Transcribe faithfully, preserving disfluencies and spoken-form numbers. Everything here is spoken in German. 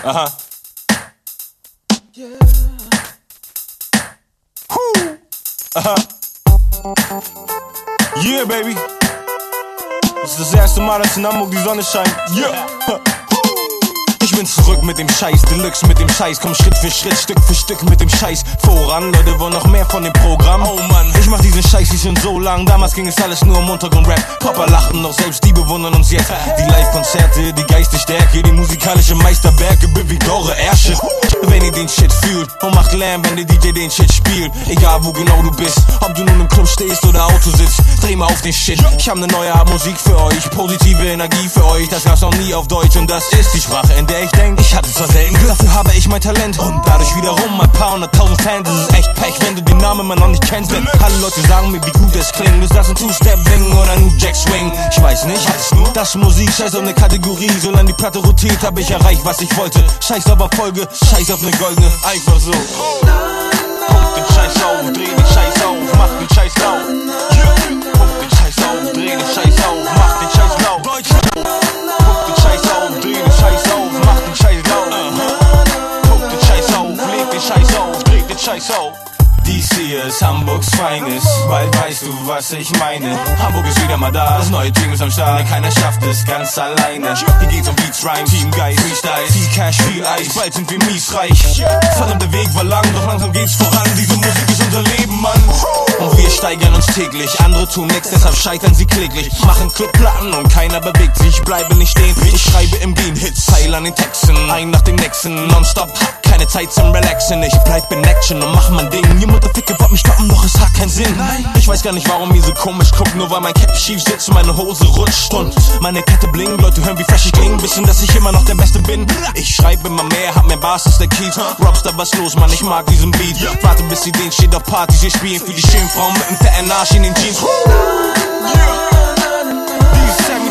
Aha. Huh. Aha. Yeah, baby. Das ist das erste Mal, dass in Hamburg die Sonne scheint. Yeah. Ich bin zurück mit dem Scheiß, Deluxe mit dem Scheiß. Komm Schritt für Schritt, Stück für Stück mit dem Scheiß voran. Leute wollen noch mehr von dem Programm. Oh Mann, ich mach diesen Scheiß nicht schon so lang. Damals ging es alles nur um Untergrund-Rap. Papa lachten, doch selbst die bewundern uns jetzt. Die Live-Konzerte, die Geistesstärke, die musikalische Meisterwerke bewegt eure Ärsche. Wenn ihr den Shit fühlt und macht Lärm, wenn der D J den Shit spielt. Egal wo genau du bist, ob du nun im Club stehst oder Auto sitzt, dreh mal auf den Shit. Ich hab ne neue Art Musik für euch, positive Energie für euch. Das gab's noch nie auf Deutsch und das ist die Sprache, in der ich denk. Ich hatte zwar selten Glück, dafür habe ich mein Talent und dadurch wiederum ein paar hunderttausend Fans. Das ist echt Pech, wenn du den Namen mal noch nicht kennst. Denn alle Leute sagen mir, wie gut es klingt. Ist das ein Two-Step-Ding oder ein New Jack Swing? Ich weiß nicht, das ist Musik, scheiß auf ne Kategorie. Solange die Platte rotiert, hab ich erreicht, was ich wollte. Scheiß auf Erfolge, scheiß auf ne goldene. Einfach so. Pump den Scheiß auf, dreh den Scheiß auf, mach den Scheiß laut. Pump den Scheiß auf, dreh den Scheiß auf, mach den Scheiß laut. Pump den Scheiß auf, dreh den Scheiß auf, mach den Scheiß laut. Pump den Scheiß auf, leg den Scheiß auf, dreh den Scheiß auf. Dies hier ist Hamburgs Feines, bald weißt du, was ich meine. Hamburg ist wieder mal da, das neue Team ist am Start. Keiner schafft es ganz alleine. Hier geht's um Beats, Rhymes, Teamgeist, Freestyle, viel Cash, viel Eis, bald sind wir miesreich. Verdammt, der Weg war lang, doch langsam geht's voran. Diese Musik ist unser Leben, Mann. Und wir steigern uns täglich, andere tun nix, deshalb scheitern sie kläglich. Machen Clubplatten und keiner bewegt sich, ich bleibe nicht stehen. Ich schreibe im Gehen Hits, Zeil an den Texten, ein nach dem nächsten, nonstop, keine Zeit zum Relaxen. Ich bleib in Action und mach mein Ding. Ihr Mutterficke wollt mich stoppen, doch es hat keinen Sinn. Ich weiß gar nicht, warum ihr so komisch guckt, nur weil mein Cap schief sitzt und meine Hose rutscht und meine Kette blinkt. Leute hören, wie fresh ich kling, wissen, dass ich immer noch der Beste bin. Ich schreibe immer mehr, hab mehr Bars als der Keith. Robster, was los, Mann, ich mag diesen Beat. Warte, bis sie den steht auf Partys, wir spielen für die schönen Frauen mit dem fetten Arsch in den Jeans. Die